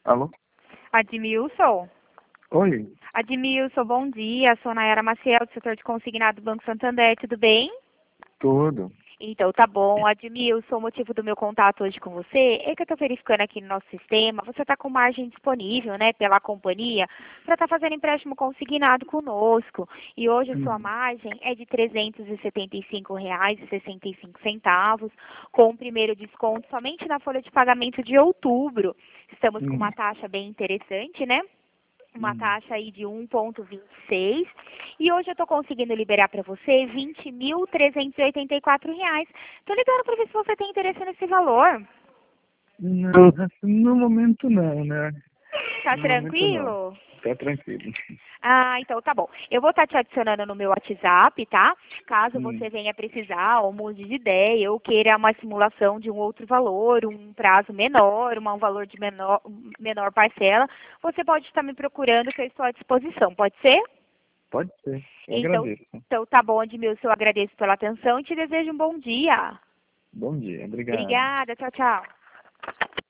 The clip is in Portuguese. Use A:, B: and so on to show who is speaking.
A: Alô?
B: Admilson?
A: Oi,
B: Admilson, bom dia. Sou Nayara Maciel, do setor de consignado do Banco Santander. Tudo bem?
A: tudo.
B: Então, tá bom. Admilson, o motivo do meu contato hoje com você é que eu estou verificando aqui no nosso sistema, você está com margem disponível, né, pela companhia, para estar fazendo empréstimo consignado conosco. E hoje a sua
A: Uhum.
B: margem é de R$ 375,65, com o primeiro desconto somente na folha de pagamento de outubro. Estamos com uma
A: Uhum.
B: taxa bem interessante, né? Uma
A: Uhum.
B: taxa aí de 1,26. E hoje eu estou conseguindo liberar para você R$ 20.384. Estou ligando para ver se você tem interesse nesse valor.
A: Não, no momento não, né?
B: Tá
A: No momento não.
B: tranquilo?
A: Tá tranquilo.
B: Ah, então tá bom. Eu vou estar te adicionando no meu WhatsApp, tá? Caso
A: Hum.
B: você venha precisar ou mude de ideia ou queira uma simulação de um outro valor, um prazo menor, um valor de menor parcela, você pode estar me procurando que eu estou à disposição. Pode ser?
A: Pode ser. Eu
B: Então,
A: agradeço.
B: então tá bom, Edmilson. Eu agradeço pela atenção e te desejo um bom dia.
A: Bom dia. Obrigado.
B: Obrigada. Tchau, tchau.